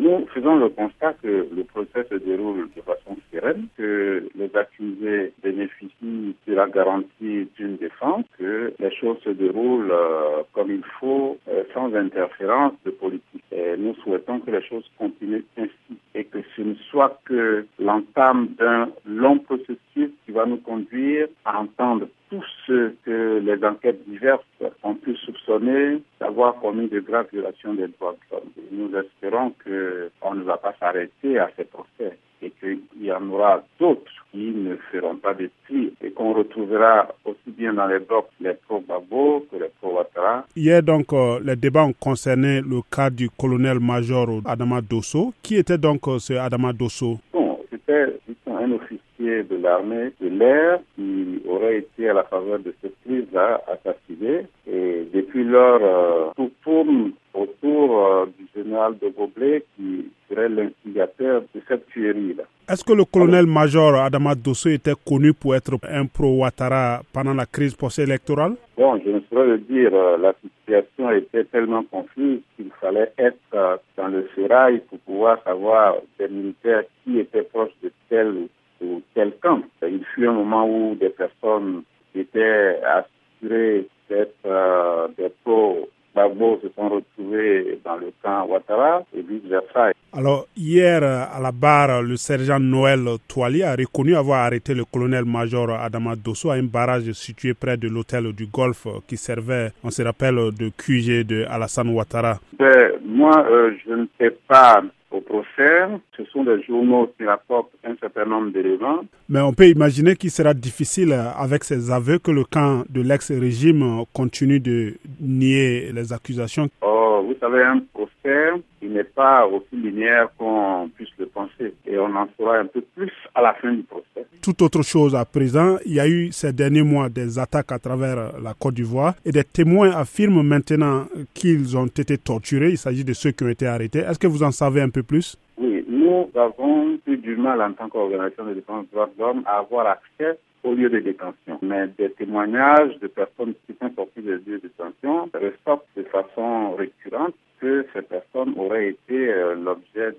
Nous faisons le constat que le procès se déroule de façon sereine, que les accusés bénéficient de la garantie d'une défense, que les choses se déroulent comme il faut, sans interférence de politique. Et nous souhaitons que les choses continuent ainsi et que ce ne soit que l'entame d'un long processus qui va nous conduire à entendre tout ce que les enquêtes diverses ont pu soupçonner d'avoir commis de graves violations des droits de l'homme. Nous espérons qu'on ne va pas s'arrêter à ces procès et qu'il y en aura d'autres qui ne feront pas de tri et qu'on retrouvera aussi bien dans les blocs les pro-Gbagbo que les pro-Ouattara. Hier donc, les débats ont concerné le cas du colonel-major Adama Dosso. Qui était donc ce Adama Dosso? Bon, c'était un officier de l'armée de l'air qui aurait été à la faveur de cette crise-là assassiné. Et depuis lors, tout tourne autour du général de Goblet qui serait l'instigateur de cette tuerie-là. Est-ce que le colonel-major Adama Dosso était connu pour être un pro-Ouattara pendant la crise post-électorale? Bon, je ne saurais le dire. La situation était tellement confuse qu'il fallait être dans le sérail pour pouvoir savoir des militaires qui étaient proches de tel ou tel camp. Il fut un moment où des personnes qui étaient assurées d'être des pro-Gbagbo se sont retrouvées dans le camp Ouattara et vice-versa. Alors, hier, à la barre, le sergent Noël Toali a reconnu avoir arrêté le colonel-major Adama Dosso à un barrage situé près de l'hôtel du Golfe qui servait, on se rappelle, de QG de Alassane Ouattara. Moi, je ne sais pas au procès. Ce sont des journaux qui rapportent un certain nombre d'éléments. Mais on peut imaginer qu'il sera difficile, avec ces aveux, que le camp de l'ex-régime continue de nier les accusations. Oh, vous savez, un procès, il n'est pas aussi linéaire qu'on puisse le penser. Et on en saura un peu plus à la fin du procès. Tout autre chose à présent, il y a eu ces derniers mois des attaques à travers la Côte d'Ivoire et des témoins affirment maintenant qu'ils ont été torturés. Il s'agit de ceux qui ont été arrêtés. Est-ce que vous en savez un peu plus? Oui, nous avons eu du mal en tant qu'organisation de défense des droits de l'homme à avoir accès au lieu de détention. Mais des témoignages de personnes qui sont sorties des lieux de détention ressortent de façon récurrente que ces personnes auraient été l'objet